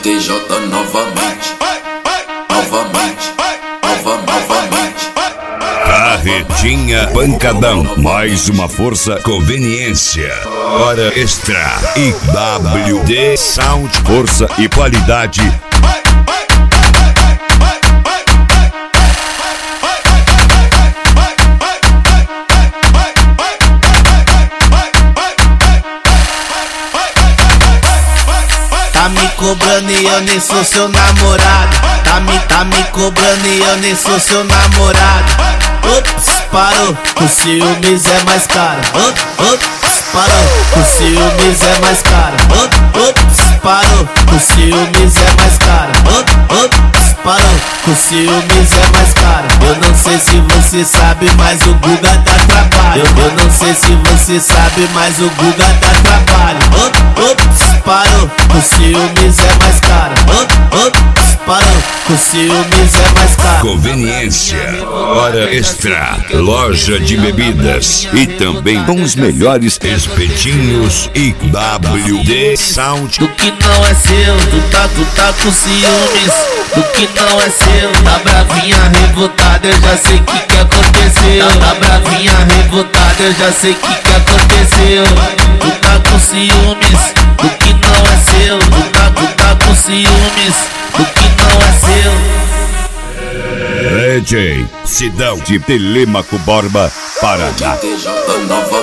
TJ novamente. Carretinha Pancadão, mais uma força conveniência. Hora extra IWD Sound, força e qualidade. Tá me cobrando e eu nem sou seu namorado. Tá me cobrando e eu nem sou seu namorado. Ops, parou, o ciúmes é mais caro. Ops, parou, o ciúmes é mais caro. Ops, parou, o ciúmes é mais caro. Ops, parou, o ciúmes é mais caro. Eu não sei se você sabe, mas o Guga dá trabalho. Eu não sei se você sabe, mas o Guga dá trabalho. Ops, parou, o ciúmes é mais caro. Ops, parou, o ciúmes é mais caro. Conveniência, hora extra, loja de bebidas e também com os melhores espetinhos IWD Sound. Do que não é seu, tu tá com ciúmes. Do que não é seu, tá bravinha revoltada, eu já sei que aconteceu. Tá bravinha revoltada, eu já sei que aconteceu. Tu tá com ciúmes, do que não é seu. Tu tá com ciúmes, do que não é seu. DJ Sidão de Telêmaco Borba, Paraná. TJ novamente.